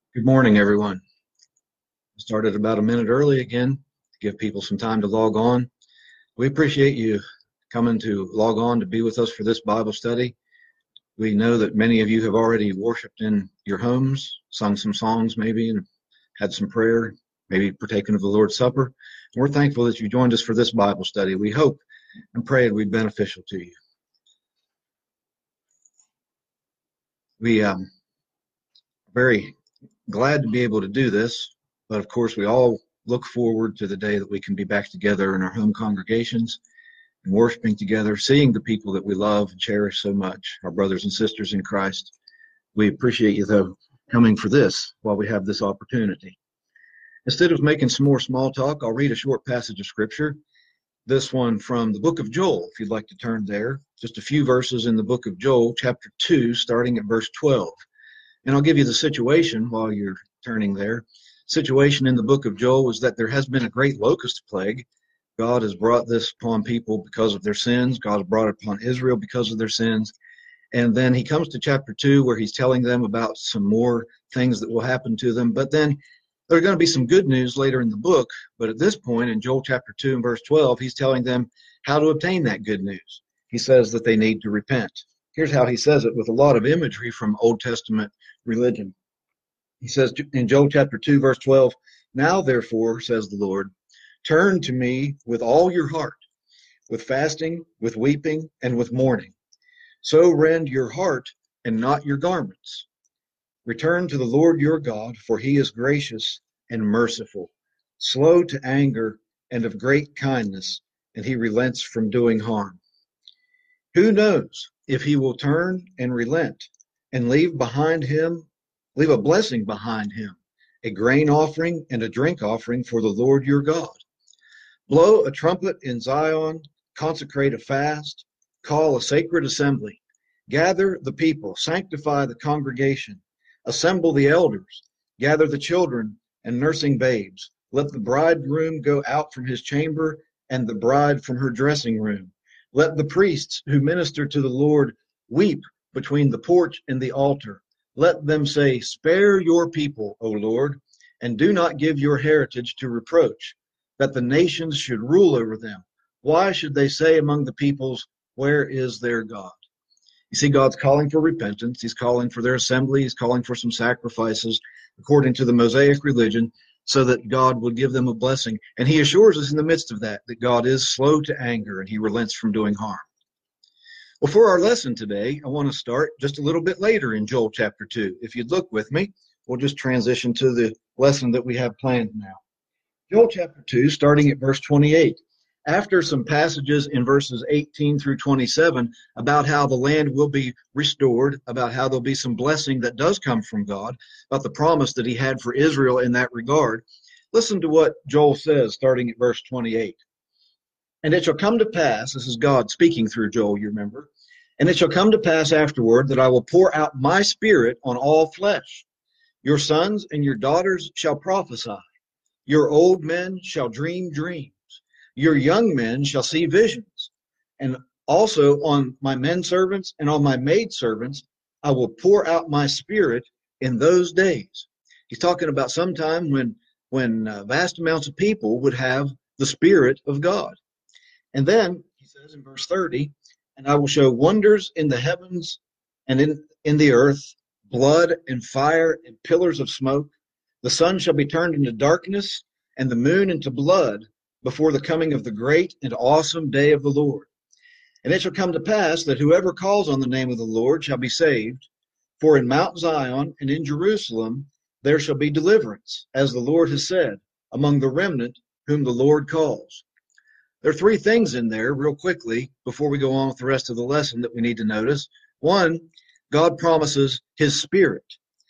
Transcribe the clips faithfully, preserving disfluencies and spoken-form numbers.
Good morning, everyone. I started about a minute early again to give people some time to log on. We appreciate you coming to log on to be with us for this Bible study. We know that many of you have already worshiped in your homes, sung some songs maybe, and had some prayer, maybe partaken of the Lord's Supper. And we're thankful that you joined us for this Bible study. We hope and pray it will be beneficial to you. We um, are very glad to be able to do this, but of course we all look forward to the day that we can be back together in our home congregations and worshiping together, seeing the people that we love and cherish so much, our brothers and sisters in Christ. We appreciate you, though, coming for this while we have this opportunity. Instead of making some more small talk, I'll read a short passage of Scripture, this one from the book of Joel, if you'd like to turn there. Just a few verses in the book of Joel, chapter two, starting at verse twelve. And I'll give you the situation while you're turning there. Situation in the book of Joel is that there has been a great locust plague. God has brought this upon people because of their sins. God has brought it upon Israel because of their sins. And then he comes to chapter two where he's telling them about some more things that will happen to them. But then there are going to be some good news later in the book. But at this point in Joel chapter two and verse twelve, he's telling them how to obtain that good news. He says that they need to repent. Here's how he says it with a lot of imagery from Old Testament religion. He says in Joel chapter two, verse twelve, "Now therefore, says the Lord, turn to me with all your heart, with fasting, with weeping, and with mourning. So rend your heart and not your garments. Return to the Lord your God, for he is gracious and merciful, slow to anger and of great kindness, and he relents from doing harm. Who knows if he will turn and relent and leave behind him, leave a blessing behind him, a grain offering and a drink offering for the Lord your God. Blow a trumpet in Zion, consecrate a fast, call a sacred assembly, gather the people, sanctify the congregation, assemble the elders, gather the children and nursing babes. Let the bridegroom go out from his chamber and the bride from her dressing room. Let the priests who minister to the Lord weep between the porch and the altar. Let them say, spare your people, O Lord, and do not give your heritage to reproach, that the nations should rule over them. Why should they say among the peoples, where is their God?" You see, God's calling for repentance. He's calling for their assembly. He's calling for some sacrifices according to the Mosaic religion so that God would give them a blessing. And he assures us in the midst of that, that God is slow to anger and he relents from doing harm. Well, for our lesson today, I want to start just a little bit later in Joel chapter two. If you'd look with me, we'll just transition to the lesson that we have planned now. Joel chapter two, starting at verse twenty-eight. After some passages in verses eighteen through twenty-seven about how the land will be restored, about how there'll be some blessing that does come from God, about the promise that he had for Israel in that regard, listen to what Joel says, starting at verse twenty-eight. "And it shall come to pass," this is God speaking through Joel, you remember, "and it shall come to pass afterward that I will pour out my spirit on all flesh. Your sons and your daughters shall prophesy. Your old men shall dream dreams. Your young men shall see visions. And also on my men servants and on my maid servants, I will pour out my spirit in those days." He's talking about some time when, when uh, vast amounts of people would have the Spirit of God. And then he says in verse thirty, "And I will show wonders in the heavens and in, in the earth, blood and fire and pillars of smoke. The sun shall be turned into darkness and the moon into blood before the coming of the great and awesome day of the Lord. And it shall come to pass that whoever calls on the name of the Lord shall be saved. For in Mount Zion and in Jerusalem there shall be deliverance, as the Lord has said, among the remnant whom the Lord calls." There are three things in there real quickly before we go on with the rest of the lesson that we need to notice. One, God promises his spirit.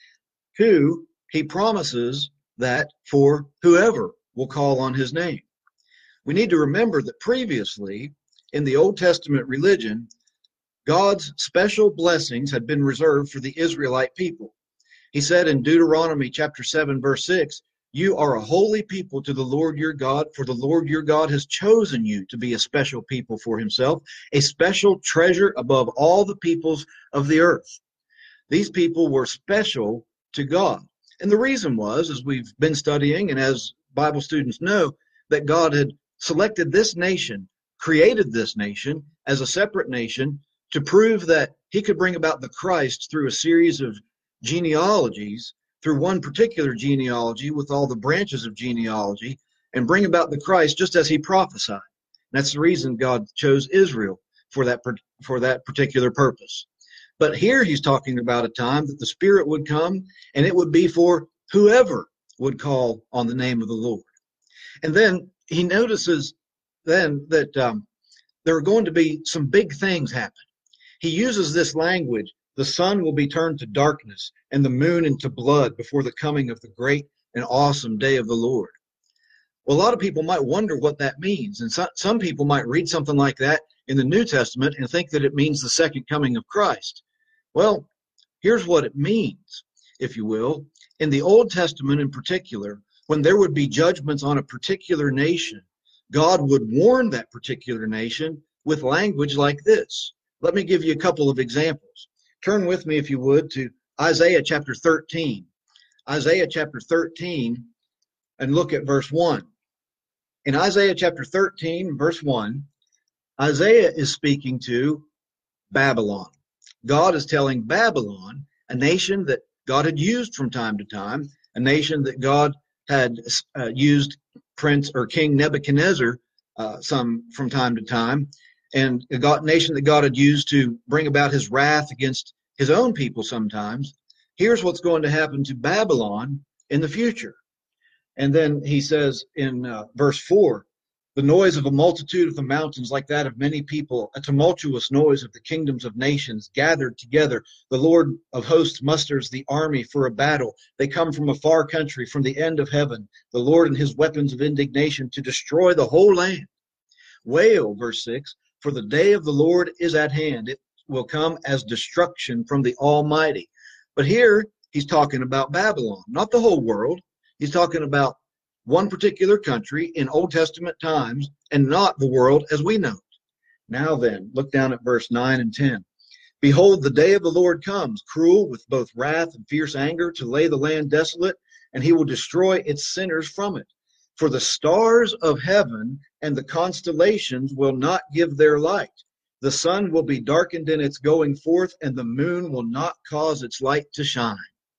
Two, he promises that for whoever will call on his name. We need to remember that previously in the Old Testament religion, God's special blessings had been reserved for the Israelite people. He said in Deuteronomy chapter seven, verse six, "You are a holy people to the Lord your God, for the Lord your God has chosen you to be a special people for himself, a special treasure above all the peoples of the earth." These people were special to God. And the reason was, as we've been studying and as Bible students know, that God had selected this nation, created this nation as a separate nation to prove that he could bring about the Christ through a series of genealogies, through one particular genealogy with all the branches of genealogy, and bring about the Christ just as he prophesied. That's the reason God chose Israel for that, for that particular purpose. But here he's talking about a time that the Spirit would come, and it would be for whoever would call on the name of the Lord. And then he notices then that um, there are going to be some big things happen. He uses this language: the sun will be turned to darkness and the moon into blood before the coming of the great and awesome day of the Lord. Well, a lot of people might wonder what that means. And so, some people might read something like that in the New Testament and think that it means the second coming of Christ. Well, here's what it means, if you will. In the Old Testament in particular, when there would be judgments on a particular nation, God would warn that particular nation with language like this. Let me give you a couple of examples. Turn with me, if you would, to Isaiah chapter thirteen. Isaiah chapter thirteen, and look at verse one. In Isaiah chapter thirteen, verse one, Isaiah is speaking to Babylon. God is telling Babylon, a nation that God had used from time to time, a nation that God had uh, used Prince or King Nebuchadnezzar uh, some from time to time, and a God, nation that God had used to bring about his wrath against his own people sometimes. Here's what's going to happen to Babylon in the future. And then he says in uh, verse four, the noise of a multitude of the mountains like that of many people, a tumultuous noise of the kingdoms of nations gathered together. The Lord of hosts musters the army for a battle. They come from a far country, from the end of heaven, the Lord and his weapons of indignation to destroy the whole land. Wail, verse six, for the day of the Lord is at hand. It will come as destruction from the Almighty. But here he's talking about Babylon, not the whole world. He's talking about one particular country in Old Testament times, and not the world as we know it. Now then, look down at verse nine and ten. Behold, the day of the Lord comes, cruel with both wrath and fierce anger, to lay the land desolate, and he will destroy its sinners from it. For the stars of heaven and the constellations will not give their light. The sun will be darkened in its going forth, and the moon will not cause its light to shine.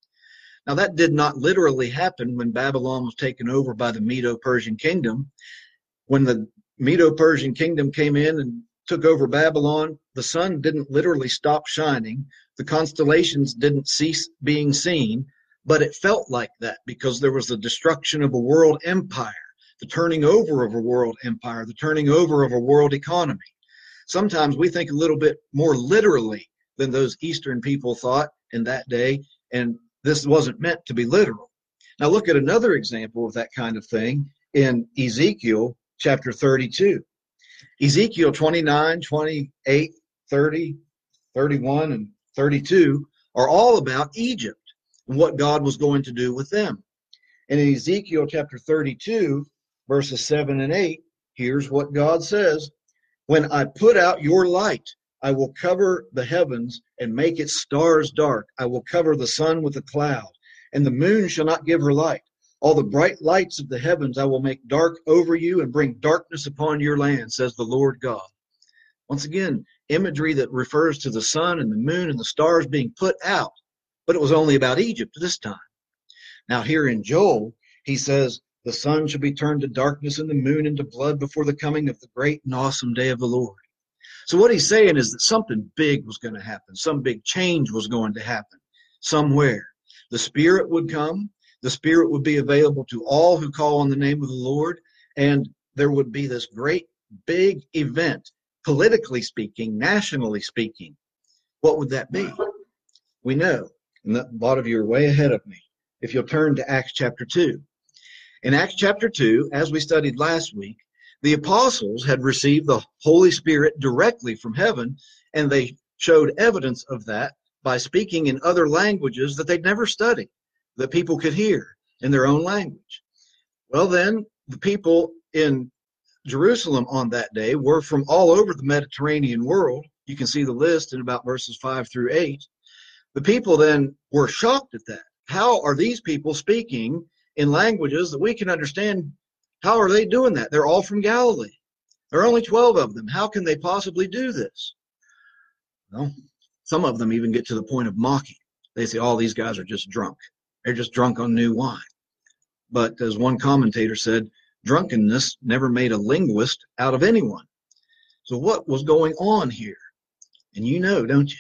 Now, that did not literally happen when Babylon was taken over by the Medo-Persian kingdom. When the Medo-Persian kingdom came in and took over Babylon, the sun didn't literally stop shining. The constellations didn't cease being seen, but it felt like that because there was the destruction of a world empire, the turning over of a world empire, the turning over of a world economy. Sometimes we think a little bit more literally than those Eastern people thought in that day, and this wasn't meant to be literal. Now look at another example of that kind of thing in Ezekiel chapter thirty-two. Ezekiel twenty-nine, twenty-eight, thirty, thirty-one, and thirty-two are all about Egypt and what God was going to do with them. And in Ezekiel chapter thirty-two, verses seven and eight, here's what God says. When I put out your light, I will cover the heavens and make its stars dark. I will cover the sun with a cloud, and the moon shall not give her light. All the bright lights of the heavens I will make dark over you and bring darkness upon your land, says the Lord God. Once again, imagery that refers to the sun and the moon and the stars being put out, but it was only about Egypt this time. Now here in Joel, he says, the sun shall be turned to darkness and the moon into blood before the coming of the great and awesome day of the Lord. So what he's saying is that something big was going to happen. Some big change was going to happen somewhere. The Spirit would come. The Spirit would be available to all who call on the name of the Lord. And there would be this great big event, politically speaking, nationally speaking. What would that be? We know. And a lot of you are way ahead of me. If you'll turn to Acts chapter two. In Acts chapter two, as we studied last week, the apostles had received the Holy Spirit directly from heaven, and they showed evidence of that by speaking in other languages that they'd never studied, that people could hear in their own language. Well, then, the people in Jerusalem on that day were from all over the Mediterranean world. You can see the list in about verses five through eight. The people then were shocked at that how are these people speaking in languages that we can understand? How are they doing that? They're all from Galilee. There are only twelve of them. How can they possibly do this? Well, some of them even get to the point of mocking. They say, oh, these guys are just drunk. They're just drunk on new wine. But as one commentator said, drunkenness never made a linguist out of anyone. So what was going on here? And you know, don't you?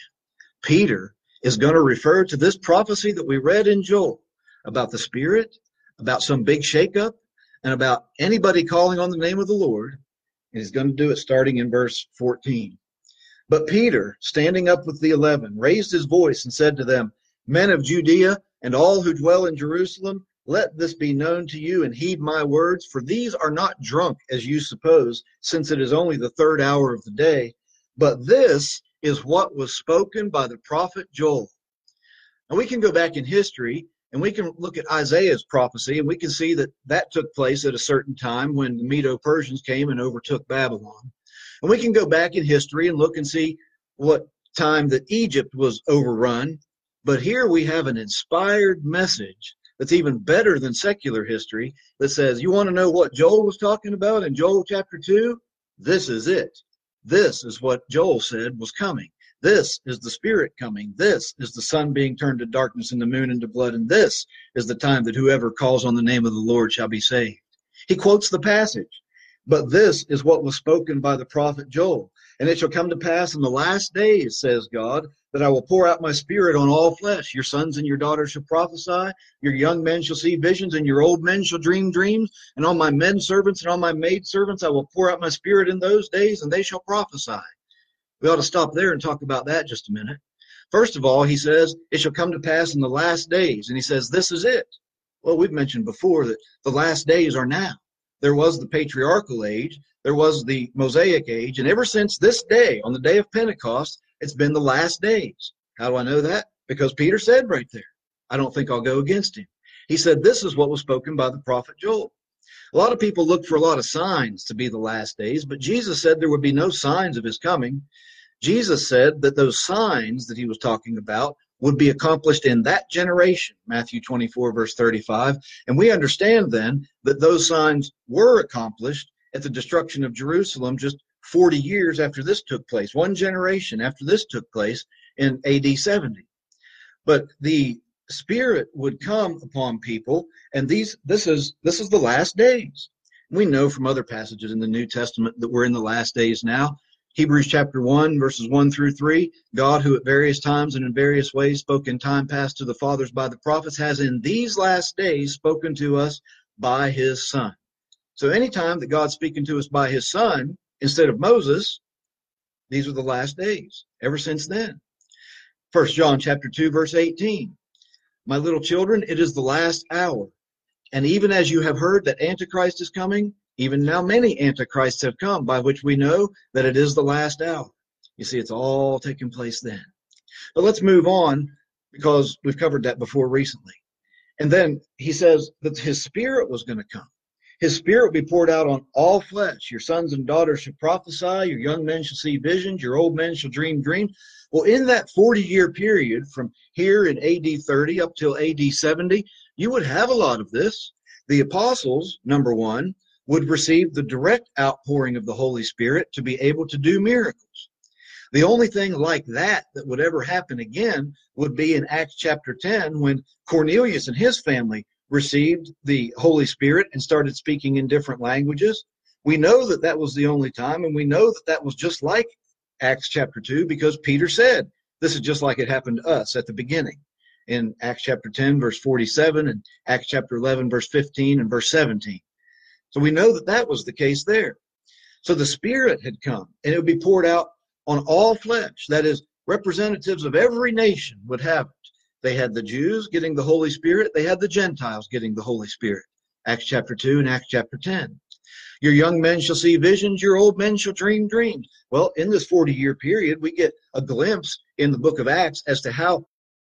Peter is going to refer to this prophecy that we read in Joel about the Spirit, about some big shakeup, and about anybody calling on the name of the Lord. And he's going to do it starting in verse fourteen. But Peter, standing up with the eleven, raised his voice and said to them, Men of Judea and all who dwell in Jerusalem, let this be known to you and heed my words, for these are not drunk as you suppose, since it is only the third hour of the day. But this is what was spoken by the prophet Joel. Now we can go back in history and we can look at Isaiah's prophecy, and we can see that that took place at a certain time when the Medo-Persians came and overtook Babylon. And we can go back in history and look and see what time that Egypt was overrun. But here we have an inspired message that's even better than secular history that says, you want to know what Joel was talking about in Joel chapter two? This is it. This is what Joel said was coming. This is the Spirit coming. This is the sun being turned to darkness and the moon into blood. And this is the time that whoever calls on the name of the Lord shall be saved. He quotes the passage. But this is what was spoken by the prophet Joel. And it shall come to pass in the last days, says God, that I will pour out my Spirit on all flesh. Your sons and your daughters shall prophesy. Your young men shall see visions, and your old men shall dream dreams. And on my men servants and on my maid servants I will pour out my Spirit in those days, and they shall prophesy. We ought to stop there and talk about that just a minute. First of all, he says, it shall come to pass in the last days. And he says, this is it. Well, we've mentioned before that the last days are now. There was the patriarchal age. There was the Mosaic age. And ever since this day, on the day of Pentecost, it's been the last days. How do I know that? Because Peter said right there, I don't think I'll go against him. He said, this is what was spoken by the prophet Joel. A lot of people look for a lot of signs to be the last days, but Jesus said there would be no signs of his coming. Jesus said that those signs that he was talking about would be accomplished in that generation, Matthew twenty-four, verse thirty-five. And we understand then that those signs were accomplished at the destruction of Jerusalem just forty years after this took place, one generation after this took place in A D seventy. But the Spirit would come upon people, and these this is this is the last days. We know from other passages in the New Testament that we're in the last days now. Hebrews chapter one, verses one through three, God, who at various times and in various ways spoke in time past to the fathers by the prophets, has in these last days spoken to us by his Son. So anytime that God's speaking to us by his Son instead of Moses, these are the last days, ever since then. First John chapter two, verse eighteen, my little children, it is the last hour. And even as you have heard that Antichrist is coming, even now many antichrists have come, by which we know that it is the last hour. You see, it's all taking place then. But let's move on, because we've covered that before recently. And then he says that his Spirit was going to come. His Spirit will be poured out on all flesh. Your sons and daughters shall prophesy. Your young men shall see visions. Your old men shall dream dreams. Well, in that forty-year period from here in A D thirty up till A D seventy, you would have a lot of this. The apostles, number one, would receive the direct outpouring of the Holy Spirit to be able to do miracles. The only thing like that that would ever happen again would be in Acts chapter ten, when Cornelius and his family received the Holy Spirit and started speaking in different languages. We know that that was the only time, and we know that that was just like Acts chapter two, because Peter said, this is just like it happened to us at the beginning in Acts chapter ten, verse forty-seven, and Acts chapter eleven, verse fifteen, and verse seventeen. So we know that that was the case there. So the Spirit had come, and it would be poured out on all flesh. That is, representatives of every nation would have it. They had the Jews getting the Holy Spirit. They had the Gentiles getting the Holy Spirit. Acts chapter two and Acts chapter ten. Your young men shall see visions. Your old men shall dream dreams. Well, in this forty-year period, we get a glimpse in the book of Acts as to how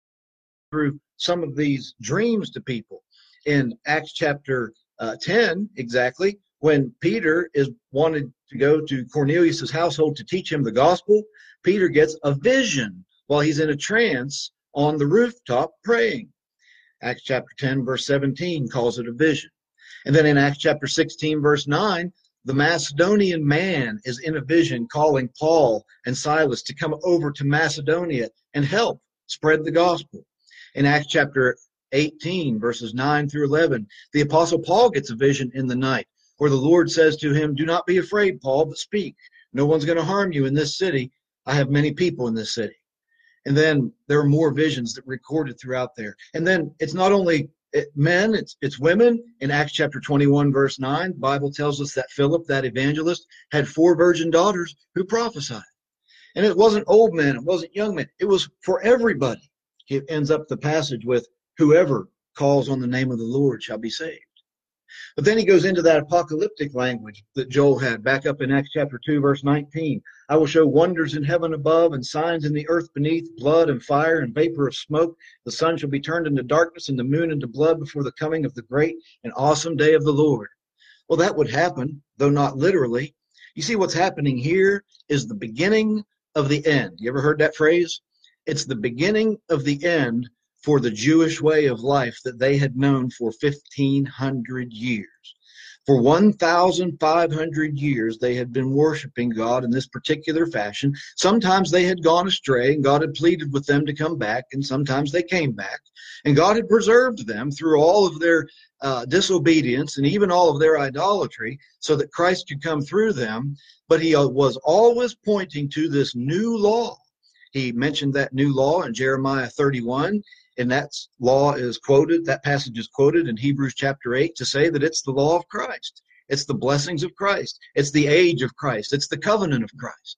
through some of these dreams to people. In Acts chapter uh, ten, exactly, when Peter is wanted to go to Cornelius' household to teach him the gospel, Peter gets a vision while he's in a trance on the rooftop praying. Acts chapter ten, verse seventeen calls it a vision. And then in Acts chapter sixteen, verse nine, the Macedonian man is in a vision calling Paul and Silas to come over to Macedonia and help spread the gospel. In Acts chapter eighteen, verses nine through eleven, the apostle Paul gets a vision in the night where the Lord says to him, "Do not be afraid, Paul, but speak. No one's going to harm you in this city. I have many people in this city." And then there are more visions that are recorded throughout there. And then it's not only men, it's it's women. In Acts chapter twenty-one, verse nine, the Bible tells us that Philip, that evangelist, had four virgin daughters who prophesied. And it wasn't old men, it wasn't young men, it was for everybody. It ends up the passage with, "Whoever calls on the name of the Lord shall be saved." But then he goes into that apocalyptic language that Joel had back up in Acts chapter two, verse nineteen. "I will show wonders in heaven above and signs in the earth beneath, blood and fire and vapor of smoke. The sun shall be turned into darkness and the moon into blood before the coming of the great and awesome day of the Lord." Well, that would happen, though not literally. You see, what's happening here is the beginning of the end. You ever heard that phrase? It's the beginning of the end for the Jewish way of life that they had known for fifteen hundred years. For one thousand five hundred years, they had been worshiping God in this particular fashion. Sometimes they had gone astray, and God had pleaded with them to come back, and sometimes they came back. And God had preserved them through all of their uh, disobedience and even all of their idolatry so that Christ could come through them. But he uh, was always pointing to this new law. He mentioned that new law in Jeremiah thirty-one. And that law is quoted, that passage is quoted in Hebrews chapter eight to say that it's the law of Christ. It's the blessings of Christ. It's the age of Christ. It's the covenant of Christ.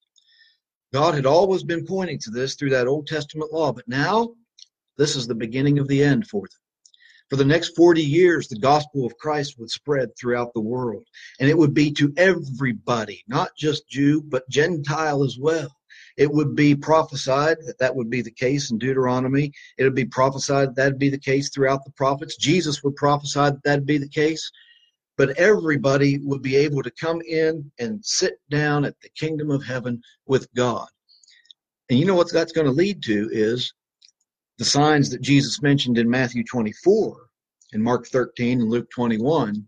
God had always been pointing to this through that Old Testament law, but now this is the beginning of the end for them. For the next forty years, the gospel of Christ would spread throughout the world, and it would be to everybody, not just Jew, but Gentile as well. It would be prophesied that that would be the case in Deuteronomy. It would be prophesied that would be the case throughout the prophets. Jesus would prophesy that that would be the case. But everybody would be able to come in and sit down at the kingdom of heaven with God. And you know what that's going to lead to is the signs that Jesus mentioned in Matthew twenty-four, in Mark thirteen, and Luke twenty-one,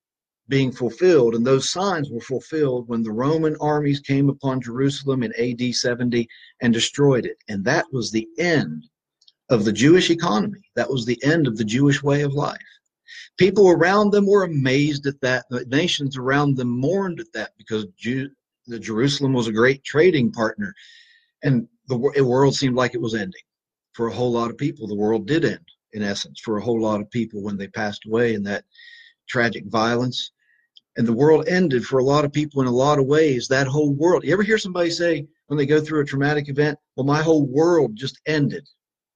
being fulfilled. And those signs were fulfilled when the Roman armies came upon Jerusalem in A D seventy and destroyed it. And that was the end of the Jewish economy. That was the end of the Jewish way of life. People around them were amazed at that. The nations around them mourned at that because Jew, the Jerusalem was a great trading partner. And the world seemed like it was ending. For a whole lot of people, the world did end, in essence, for a whole lot of people when they passed away in that tragic violence. And the world ended for a lot of people in a lot of ways, that whole world. You ever hear somebody say when they go through a traumatic event, well, my whole world just ended?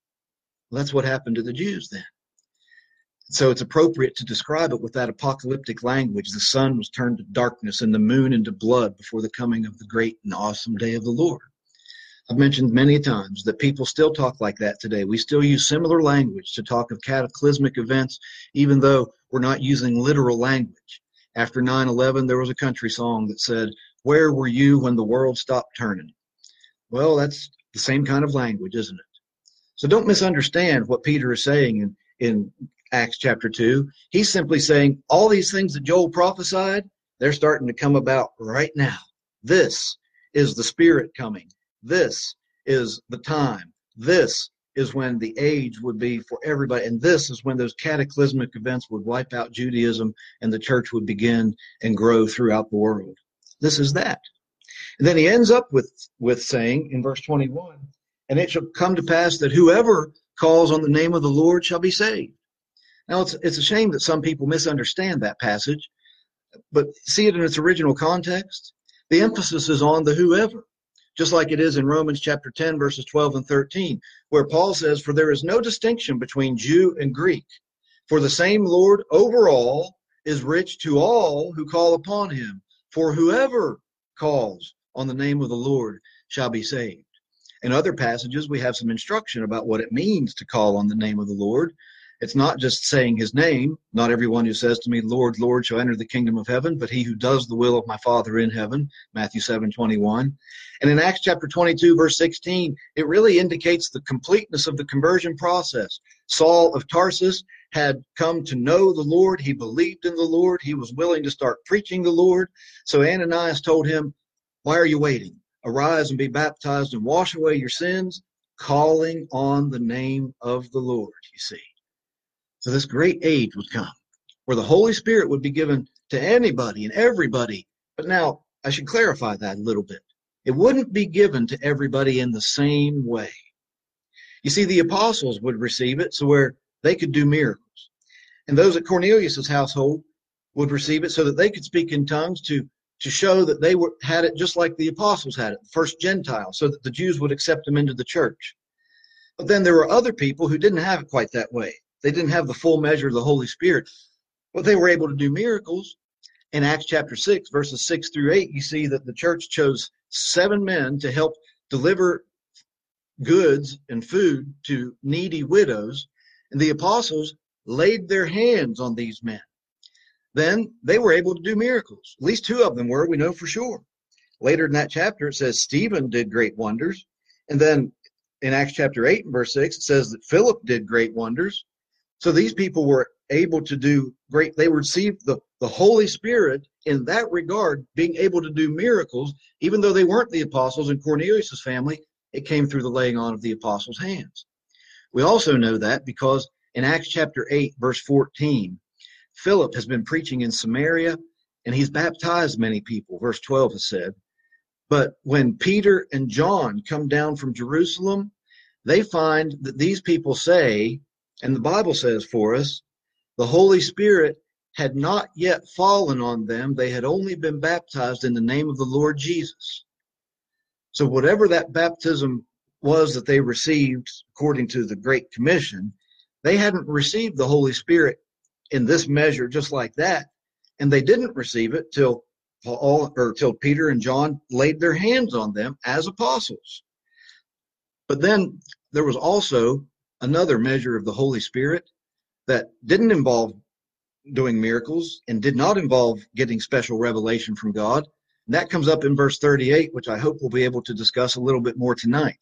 Well, that's what happened to the Jews then. So it's appropriate to describe it with that apocalyptic language. The sun was turned to darkness and the moon into blood before the coming of the great and awesome day of the Lord. I've mentioned many times that people still talk like that today. We still use similar language to talk of cataclysmic events, even though we're not using literal language. After nine eleven, there was a country song that said, "Where were you when the world stopped turning?" Well, that's the same kind of language, isn't it? So don't misunderstand what Peter is saying in, in Acts chapter two. He's simply saying all these things that Joel prophesied, they're starting to come about right now. This is the Spirit coming. This is the time. This is when the age would be for everybody. And this is when those cataclysmic events would wipe out Judaism and the church would begin and grow throughout the world. This is that. And then he ends up with, with saying in verse twenty-one, "And it shall come to pass that whoever calls on the name of the Lord shall be saved." Now, it's, it's a shame that some people misunderstand that passage, but see it in its original context. The emphasis is on the whoever. Just like it is in Romans chapter ten, verses twelve and thirteen, where Paul says, "For there is no distinction between Jew and Greek, for the same Lord over all is rich to all who call upon him. For whoever calls on the name of the Lord shall be saved." In other passages, we have some instruction about what it means to call on the name of the Lord. It's not just saying his name. Not everyone who says to me, Lord, Lord, shall enter the kingdom of heaven, but he who does the will of my Father in heaven, Matthew seven twenty-one. And in Acts chapter twenty-two, verse sixteen, it really indicates the completeness of the conversion process. Saul of Tarsus had come to know the Lord. He believed in the Lord. He was willing to start preaching the Lord. So Ananias told him, why are you waiting? Arise and be baptized and wash away your sins, calling on the name of the Lord, you see. So this great age would come where the Holy Spirit would be given to anybody and everybody. But now I should clarify that a little bit. It wouldn't be given to everybody in the same way. You see, the apostles would receive it so where they could do miracles. And those at Cornelius's household would receive it so that they could speak in tongues to, to show that they were, had it just like the apostles had it, the first Gentiles, so that the Jews would accept them into the church. But then there were other people who didn't have it quite that way. They didn't have the full measure of the Holy Spirit, but they were able to do miracles. In Acts chapter six, verses six through eight, you see that the church chose seven men to help deliver goods and food to needy widows, and the apostles laid their hands on these men. Then they were able to do miracles. At least two of them were, we know for sure. Later in that chapter, it says Stephen did great wonders. And then in Acts chapter eight and verse six, it says that Philip did great wonders. So these people were able to do great. They received the, the Holy Spirit in that regard, being able to do miracles, even though they weren't the apostles in Cornelius' family. It came through the laying on of the apostles' hands. We also know that because in Acts chapter eight, verse fourteen, Philip has been preaching in Samaria, and he's baptized many people. Verse twelve has said, but when Peter and John come down from Jerusalem, they find that these people say, and the Bible says for us, the Holy Spirit had not yet fallen on them. They had only been baptized in the name of the Lord Jesus. So whatever that baptism was that they received according to the Great Commission, they hadn't received the Holy Spirit in this measure just like that. And they didn't receive it till Paul or till Peter and John laid their hands on them as apostles. But then there was also another measure of the Holy Spirit that didn't involve doing miracles and did not involve getting special revelation from God. And that comes up in verse thirty-eight, which I hope we'll be able to discuss a little bit more tonight.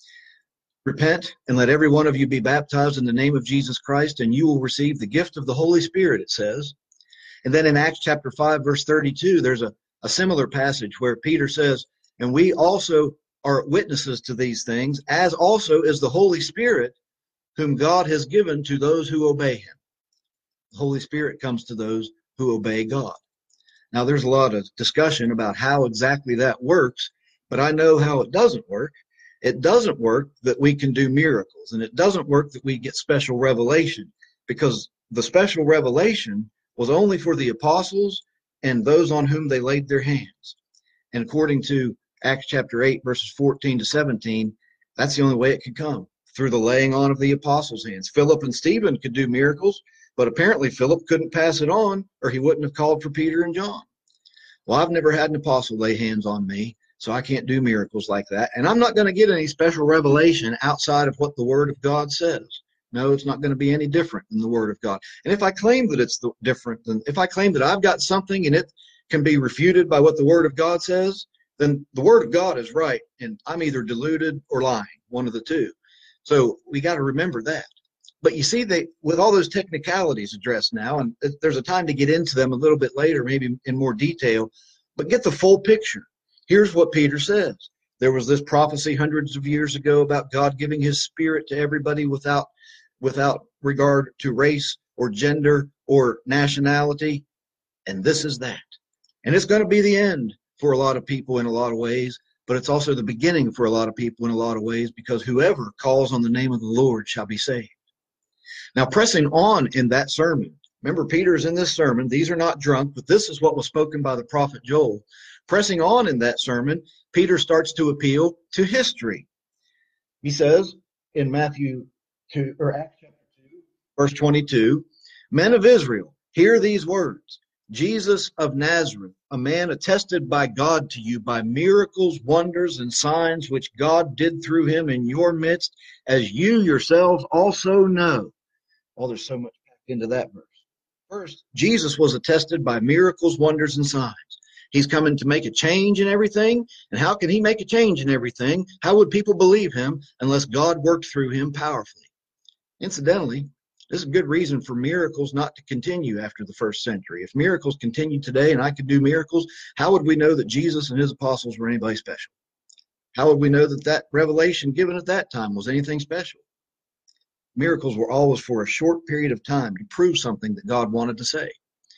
Repent and let every one of you be baptized in the name of Jesus Christ, and you will receive the gift of the Holy Spirit, it says. And then in Acts chapter five, verse thirty-two, there's a, a similar passage where Peter says, and we also are witnesses to these things, as also is the Holy Spirit, whom God has given to those who obey him. The Holy Spirit comes to those who obey God. Now, there's a lot of discussion about how exactly that works, but I know how it doesn't work. It doesn't work that we can do miracles, and it doesn't work that we get special revelation, because the special revelation was only for the apostles and those on whom they laid their hands. And according to Acts chapter eight, verses fourteen to seventeen, that's the only way it could come, through the laying on of the apostles' hands. Philip and Stephen could do miracles, but apparently Philip couldn't pass it on, or he wouldn't have called for Peter and John. Well, I've never had an apostle lay hands on me, so I can't do miracles like that. And I'm not going to get any special revelation outside of what the Word of God says. No, it's not going to be any different than the Word of God. And if I claim that it's the, different, than if I claim that I've got something and it can be refuted by what the Word of God says, then the Word of God is right, and I'm either deluded or lying, one of the two. So we got to remember that. But you see, they, with all those technicalities addressed now, and there's a time to get into them a little bit later, maybe in more detail, but get the full picture. Here's what Peter says. There was this prophecy hundreds of years ago about God giving his Spirit to everybody without, without regard to race or gender or nationality. And this is that. And it's going to be the end for a lot of people in a lot of ways, but it's also the beginning for a lot of people in a lot of ways, because whoever calls on the name of the Lord shall be saved. Now, pressing on in that sermon, remember, Peter's in this sermon. These are not drunk, but this is what was spoken by the prophet Joel. Pressing on in that sermon, Peter starts to appeal to history. He says in Matthew two, or Acts chapter two, verse twenty-two, men of Israel, hear these words. Jesus of Nazareth, a man attested by God to you by miracles, wonders, and signs which God did through him in your midst, as you yourselves also know. Oh, there's so much packed into that verse. First, Jesus was attested by miracles, wonders, and signs. He's coming to make a change in everything. And how can he make a change in everything? How would people believe him unless God worked through him powerfully? Incidentally, this is a good reason for miracles not to continue after the first century. If miracles continued today and I could do miracles, how would we know that Jesus and his apostles were anybody special? How would we know that that revelation given at that time was anything special? Miracles were always for a short period of time to prove something that God wanted to say.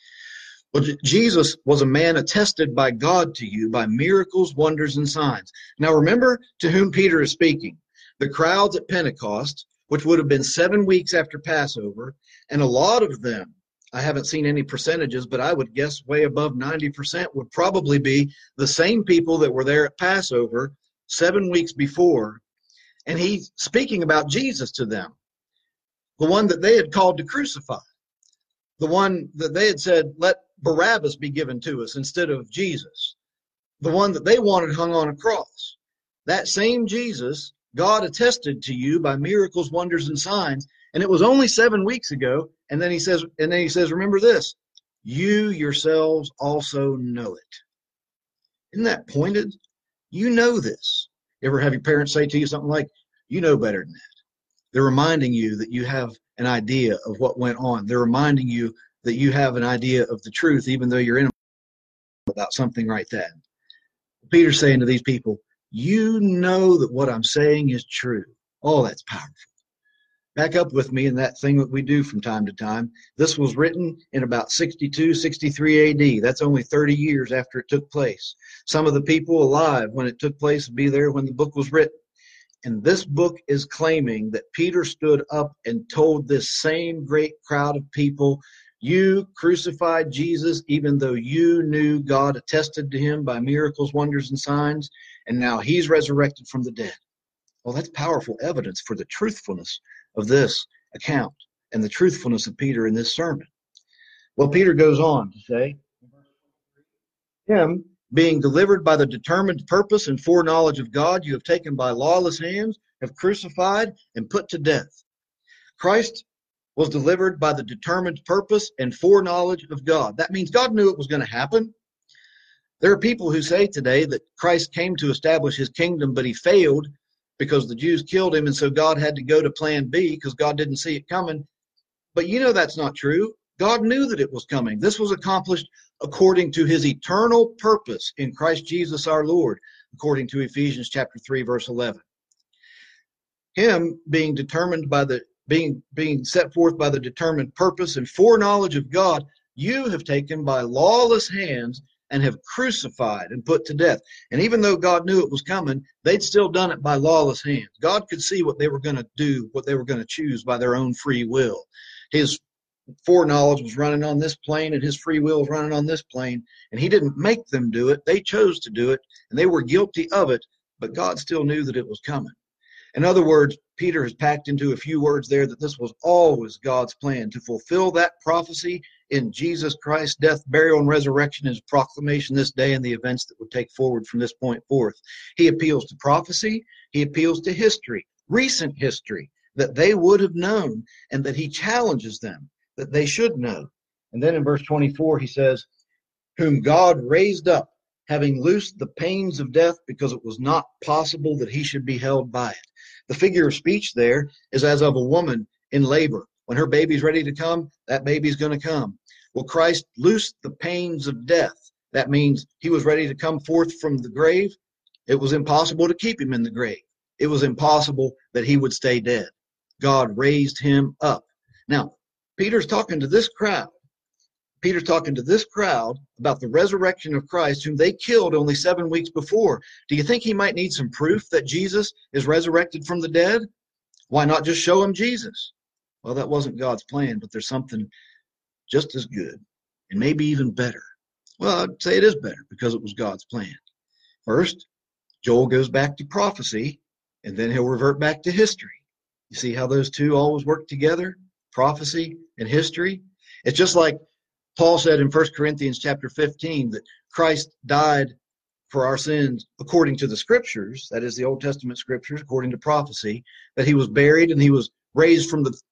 Well, Jesus was a man attested by God to you by miracles, wonders, and signs. Now remember to whom Peter is speaking. The crowds at Pentecost, which would have been seven weeks after Passover, and a lot of them, I haven't seen any percentages, but I would guess way above ninety percent would probably be the same people that were there at Passover seven weeks before. And he's speaking about Jesus to them, the one that they had called to crucify, the one that they had said, let Barabbas be given to us instead of Jesus, the one that they wanted hung on a cross. That same Jesus, God attested to you by miracles, wonders, and signs, and it was only seven weeks ago. And then he says, and then he says, remember this, you yourselves also know it. Isn't that pointed? You know this. You ever have your parents say to you something like, you know better than that? They're reminding you that you have an idea of what went on. They're reminding you that you have an idea of the truth, even though you're in about something right then. Peter's saying to these people, you know that what I'm saying is true. Oh, that's powerful. Back up with me in that thing that we do from time to time. This was written in about sixty-two, sixty-three A D. That's only thirty years after it took place. Some of the people alive when it took place would be there when the book was written. And this book is claiming that Peter stood up and told this same great crowd of people, you crucified Jesus, even though you knew God attested to him by miracles, wonders, and signs, and now he's resurrected from the dead. Well, that's powerful evidence for the truthfulness of this account and the truthfulness of Peter in this sermon. Well, Peter goes on to say, him being delivered by the determined purpose and foreknowledge of God, you have taken by lawless hands, have crucified and put to death. Christ was delivered by the determined purpose and foreknowledge of God. That means God knew it was going to happen. There are people who say today that Christ came to establish his kingdom, but he failed because the Jews killed him, and so God had to go to plan B because God didn't see it coming. But you know that's not true. God knew that it was coming. This was accomplished according to his eternal purpose in Christ Jesus our Lord, according to Ephesians chapter three, verse eleven. Him being determined by the being being set forth by the determined purpose and foreknowledge of God, you have taken by lawless hands and have crucified and put to death. And even though God knew it was coming, they'd still done it by lawless hands. God could see what they were going to do, what they were going to choose by their own free will. His foreknowledge was running on this plane and his free will was running on this plane, and he didn't make them do it. They chose to do it, and they were guilty of it, but God still knew that it was coming. In other words, Peter has packed into a few words there that this was always God's plan to fulfill that prophecy in Jesus Christ's death, burial, and resurrection, his proclamation this day and the events that would take forward from this point forth. He appeals to prophecy. He appeals to history, recent history, that they would have known, and that he challenges them that they should know. And then in verse twenty-four, he says, whom God raised up, having loosed the pains of death, because it was not possible that he should be held by it. The figure of speech there is as of a woman in labor. When her baby's ready to come, that baby's going to come. Well, Christ loosed the pains of death. That means he was ready to come forth from the grave. It was impossible to keep him in the grave. It was impossible that he would stay dead. God raised him up. Now, Peter's talking to this crowd. Peter's talking to this crowd about the resurrection of Christ, whom they killed only seven weeks before. Do you think he might need some proof that Jesus is resurrected from the dead? Why not just show him Jesus? Well, that wasn't God's plan, but there's something just as good and maybe even better. Well, I'd say it is better because it was God's plan. First, Joel goes back to prophecy, and then he'll revert back to history. You see how those two always work together? Prophecy and history. It's just like Paul said in First Corinthians chapter fifteen that Christ died for our sins according to the scriptures, that is the Old Testament scriptures, according to prophecy, that he was buried and he was raised from the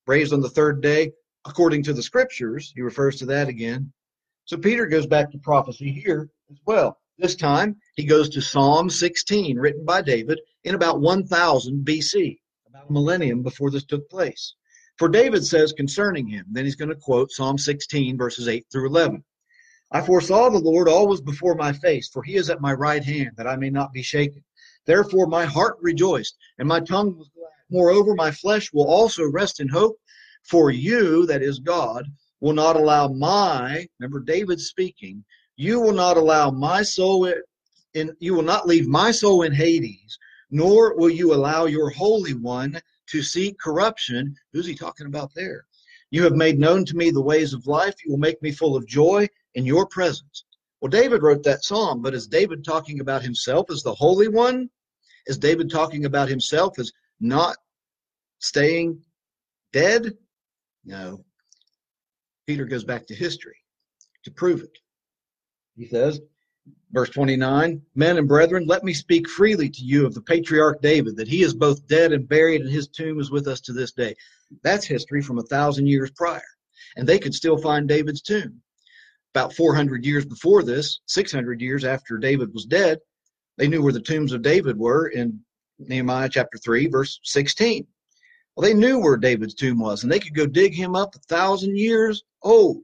raised on the third day, according to the scriptures. He refers to that again. So Peter goes back to prophecy here as well. This time, he goes to Psalm sixteen, written by David in about one thousand B C, about a millennium before this took place. For David says concerning him, then he's going to quote Psalm sixteen, verses eight through eleven. I foresaw the Lord always before my face, for he is at my right hand, that I may not be shaken. Therefore my heart rejoiced, and my tongue was glad. Moreover, my flesh will also rest in hope, for you, that is God, will not allow my, remember David speaking, you will not allow my soul in, you will not leave my soul in Hades, nor will you allow your Holy One to see corruption. Who's he talking about there? You have made known to me the ways of life. You will make me full of joy in your presence. Well, David wrote that psalm, but is David talking about himself as the Holy One? Is David talking about himself as not staying dead? No. Peter goes back to history to prove it. He says, verse twenty-nine, men and brethren, let me speak freely to you of the patriarch David, that he is both dead and buried, and his tomb is with us to this day. That's history from a thousand years prior. And they could still find David's tomb. About four hundred years before this, six hundred years after David was dead, they knew where the tombs of David were in Nehemiah chapter three, verse sixteen. Well, they knew where David's tomb was, and they could go dig him up a thousand years old.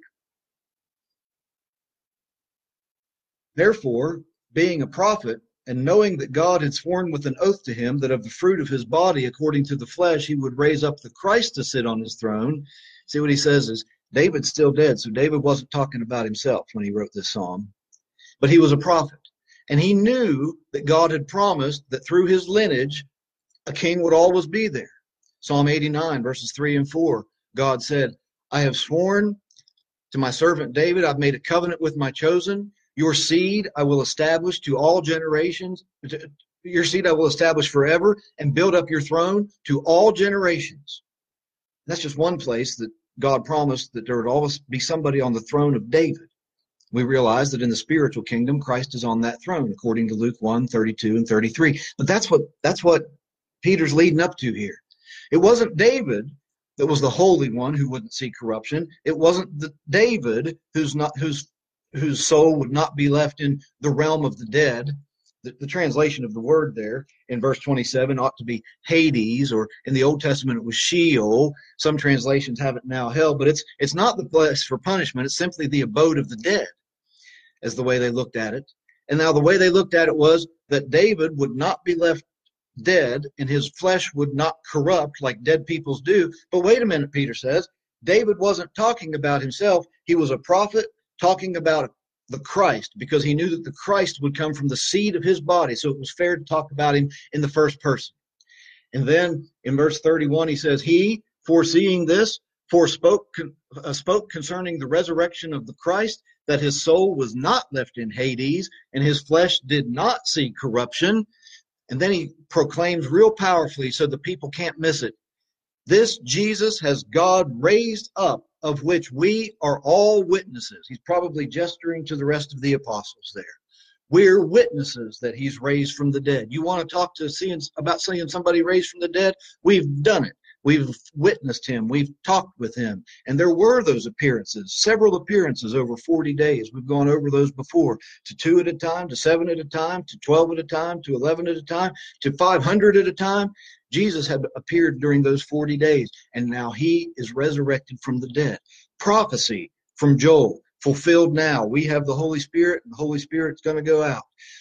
Therefore, being a prophet, and knowing that God had sworn with an oath to him that of the fruit of his body, according to the flesh, he would raise up the Christ to sit on his throne. See what he says is, David's still dead, so David wasn't talking about himself when he wrote this psalm. But he was a prophet, and he knew that God had promised that through his lineage, a king would always be there. Psalm eighty-nine, verses three and four, God said, I have sworn to my servant David, I've made a covenant with my chosen. Your seed I will establish to all generations. Your seed I will establish forever and build up your throne to all generations. That's just one place that God promised that there would always be somebody on the throne of David. We realize that in the spiritual kingdom, Christ is on that throne, according to Luke one, thirty-two and thirty-three. But that's what that's what Peter's leading up to here. It wasn't David that was the Holy One who wouldn't see corruption. It wasn't the David who's not whose whose soul would not be left in the realm of the dead. The, the translation of the word there in verse twenty-seven ought to be Hades, or in the Old Testament it was Sheol. Some translations have it now hell, but it's it's not the place for punishment. It's simply the abode of the dead, as the way they looked at it. And now the way they looked at it was that David would not be left dead, and his flesh would not corrupt like dead people's do. But wait a minute, Peter says, David wasn't talking about himself. He was a prophet talking about the Christ, because he knew that the Christ would come from the seed of his body. So it was fair to talk about him in the first person. And then in verse thirty-one, he says, he, foreseeing this, forespoke uh, spoke concerning the resurrection of the Christ, that his soul was not left in Hades, and his flesh did not see corruption. And then he proclaims real powerfully so the people can't miss it. This Jesus has God raised up, of which we are all witnesses. He's probably gesturing to the rest of the apostles there. We're witnesses that he's raised from the dead. You want to talk to seeing about seeing somebody raised from the dead? We've done it. We've witnessed him. We've talked with him. And there were those appearances, several appearances over forty days. We've gone over those before, to two at a time, to seven at a time, to twelve at a time, to eleven at a time, to five hundred at a time. Jesus had appeared during those forty days, and now he is resurrected from the dead. Prophecy from Joel, fulfilled now. We have the Holy Spirit, and the Holy Spirit's going to go out.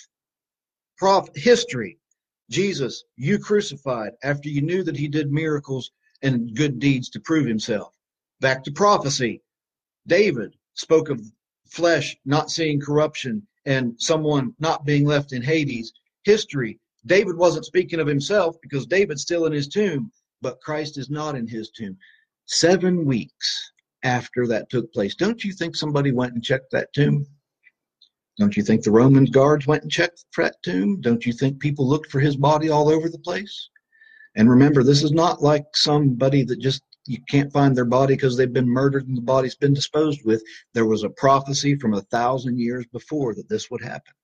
Prof- history. Jesus, you crucified after you knew that he did miracles and good deeds to prove himself. Back to prophecy. David spoke of flesh not seeing corruption and someone not being left in Hades. History. David wasn't speaking of himself because David's still in his tomb, but Christ is not in his tomb. Seven weeks after that took place, don't you think somebody went and checked that tomb? Don't you think the Roman guards went and checked that tomb? Don't you think people looked for his body all over the place? And remember, this is not like somebody that just, you can't find their body because they've been murdered and the body's been disposed with. There was a prophecy from a thousand years before that this would happen.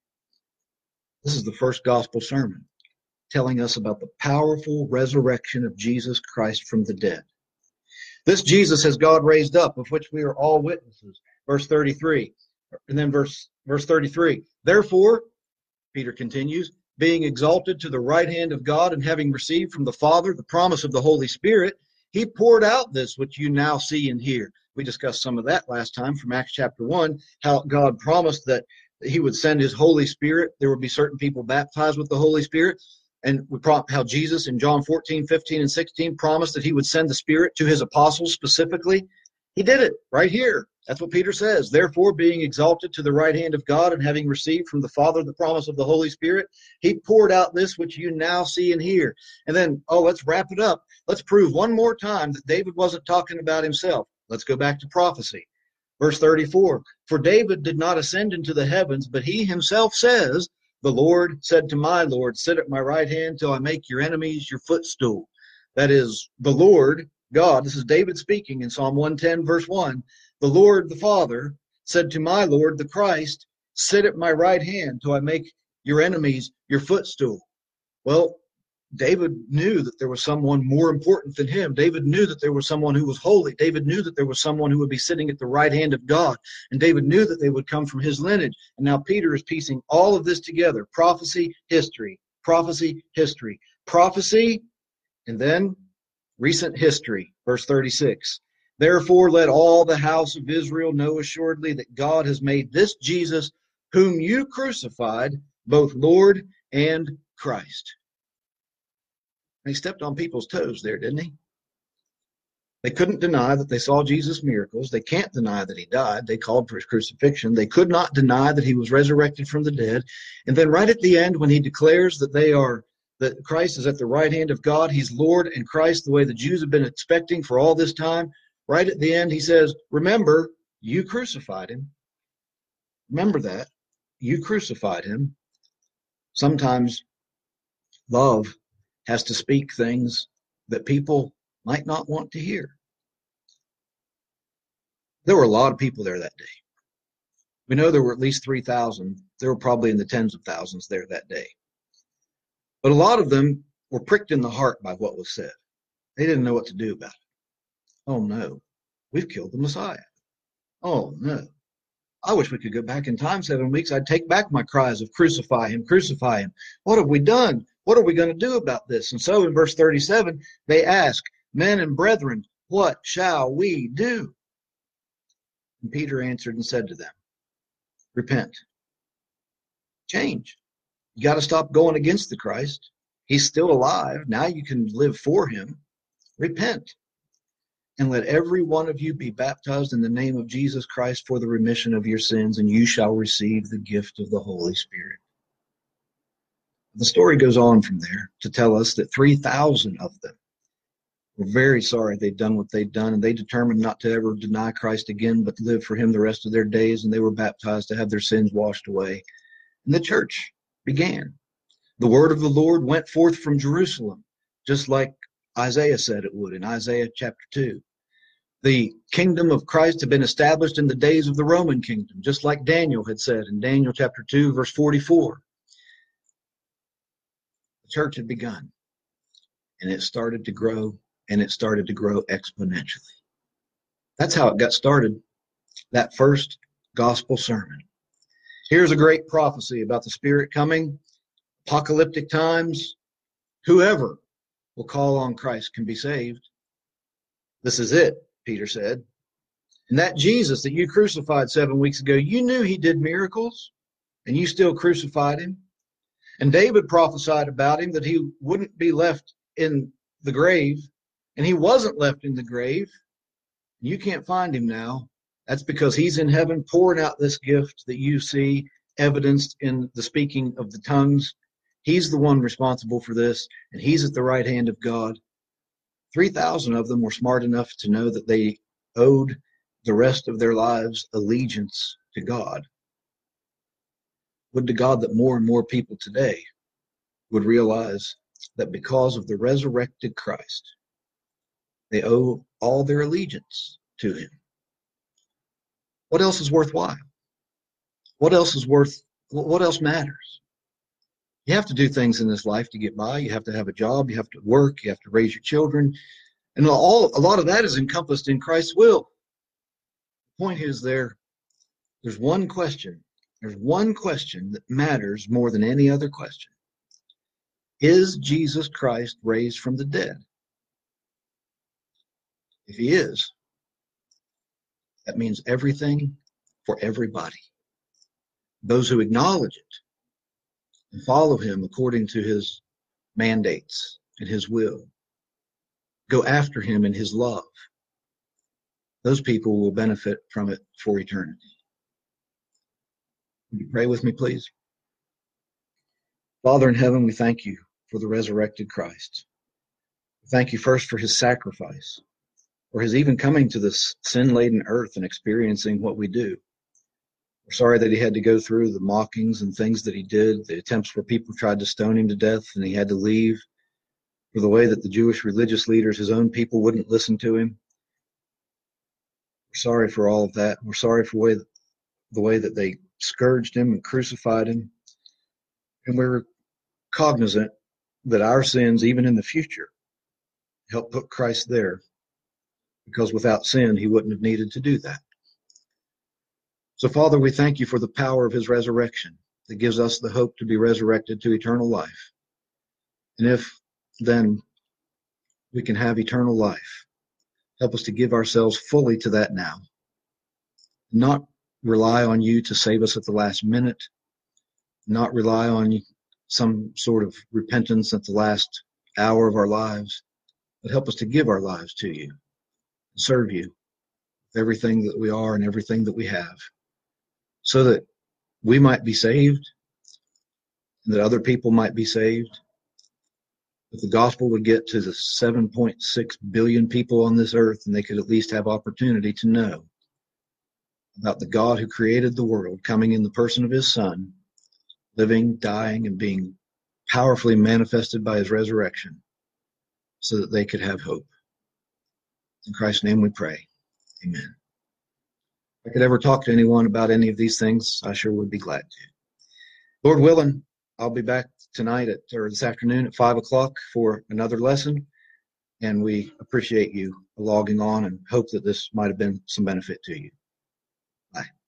This is the first gospel sermon telling us about the powerful resurrection of Jesus Christ from the dead. This Jesus has God raised up, of which we are all witnesses. Verse thirty-three. And then verse, verse thirty-three. Therefore, Peter continues, being exalted to the right hand of God and having received from the Father the promise of the Holy Spirit, he poured out this which you now see and hear. We discussed some of that last time from Acts chapter one, how God promised that he would send his Holy Spirit. There would be certain people baptized with the Holy Spirit. And we pro- how Jesus in John fourteen, fifteen, and sixteen promised that he would send the Spirit to his apostles specifically. He did it right here. That's what Peter says. Therefore, being exalted to the right hand of God and having received from the Father the promise of the Holy Spirit, he poured out this which you now see and hear. And then, oh, let's wrap it up. Let's prove one more time that David wasn't talking about himself. Let's go back to prophecy. Verse thirty-four, for David did not ascend into the heavens, but he himself says, the Lord said to my Lord, sit at my right hand till I make your enemies your footstool. That is, the Lord, God, this is David speaking in Psalm one ten, verse one. The Lord, the Father, said to my Lord, the Christ, sit at my right hand till I make your enemies your footstool. Well, David knew that there was someone more important than him. David knew that there was someone who was holy. David knew that there was someone who would be sitting at the right hand of God. And David knew that they would come from his lineage. And now Peter is piecing all of this together. Prophecy, history, prophecy, history, prophecy, and then recent history. Verse thirty-six. Therefore, let all the house of Israel know assuredly that God has made this Jesus, whom you crucified, both Lord and Christ. He stepped on people's toes there, didn't he? They couldn't deny that they saw Jesus' miracles. They can't deny that he died. They called for his crucifixion. They could not deny that he was resurrected from the dead. And then right at the end, when he declares that they are, that Christ is at the right hand of God, he's Lord and Christ, the way the Jews have been expecting for all this time, right at the end, he says, remember, you crucified him. Remember that. You crucified him. Sometimes love has to speak things that people might not want to hear. There were a lot of people there that day. We know there were at least three thousand. There were probably in the tens of thousands there that day. But a lot of them were pricked in the heart by what was said. They didn't know what to do about it. Oh no, we've killed the Messiah. Oh no. I wish we could go back in time seven weeks. I'd take back my cries of crucify him, crucify him. What have we done? What are we going to do about this? And so in verse thirty-seven, they ask, men and brethren, what shall we do? And Peter answered and said to them, repent. Change. You got to stop going against the Christ. He's still alive. Now you can live for him. Repent. And let every one of you be baptized in the name of Jesus Christ for the remission of your sins, and you shall receive the gift of the Holy Spirit. The story goes on from there to tell us that three thousand of them were very sorry they'd done what they'd done, and they determined not to ever deny Christ again, but live for him the rest of their days, and they were baptized to have their sins washed away. And the church began. The word of the Lord went forth from Jerusalem, just like Isaiah said it would in Isaiah chapter two. The kingdom of Christ had been established in the days of the Roman kingdom, just like Daniel had said in Daniel chapter two, verse forty-four. The church had begun, and it started to grow, and it started to grow exponentially. That's how it got started, that first gospel sermon. Here's a great prophecy about the Spirit coming, apocalyptic times. Whoever will call on Christ can be saved. This is it, Peter said. And that Jesus that you crucified seven weeks ago, you knew he did miracles, and you still crucified him. And David prophesied about him that he wouldn't be left in the grave, and he wasn't left in the grave. You can't find him now. That's because he's in heaven pouring out this gift that you see evidenced in the speaking of the tongues. He's the one responsible for this, and he's at the right hand of God. three thousand of them were smart enough to know that they owed the rest of their lives allegiance to God. Would to God that more and more people today would realize that because of the resurrected Christ, they owe all their allegiance to him. What else is worthwhile? What else is worth, what else matters? You have to do things in this life to get by. You have to have a job. You have to work. You have to raise your children. And all, a lot of that is encompassed in Christ's will. The point is there, there's one question. There's one question that matters more than any other question. Is Jesus Christ raised from the dead? If he is, that means everything for everybody. Those who acknowledge it and follow him according to his mandates and his will, go after him in his love, those people will benefit from it for eternity. Would you pray with me, please? Father in heaven, we thank you for the resurrected Christ. We thank you first for his sacrifice, for his even coming to this sin-laden earth and experiencing what we do. We're sorry that he had to go through the mockings and things that he did, the attempts where people tried to stone him to death, and he had to leave, for the way that the Jewish religious leaders, his own people, wouldn't listen to him. We're sorry for all of that. We're sorry for the way that, the way that they scourged him and crucified him. And we're cognizant that our sins, even in the future, help put Christ there, because without sin, he wouldn't have needed to do that. So, Father, we thank you for the power of his resurrection that gives us the hope to be resurrected to eternal life. And if then we can have eternal life, help us to give ourselves fully to that now. Not rely on you to save us at the last minute, not rely on some sort of repentance at the last hour of our lives, but help us to give our lives to you, serve you with everything that we are and everything that we have, so that we might be saved, and that other people might be saved, that the gospel would get to the seven point six billion people on this earth, and they could at least have opportunity to know about the God who created the world, coming in the person of his Son, living, dying, and being powerfully manifested by his resurrection, so that they could have hope. In Christ's name we pray. Amen. If I could ever talk to anyone about any of these things, I sure would be glad to. Lord willing, I'll be back tonight at, or this afternoon at five o'clock for another lesson, and we appreciate you logging on and hope that this might have been some benefit to you. Bye.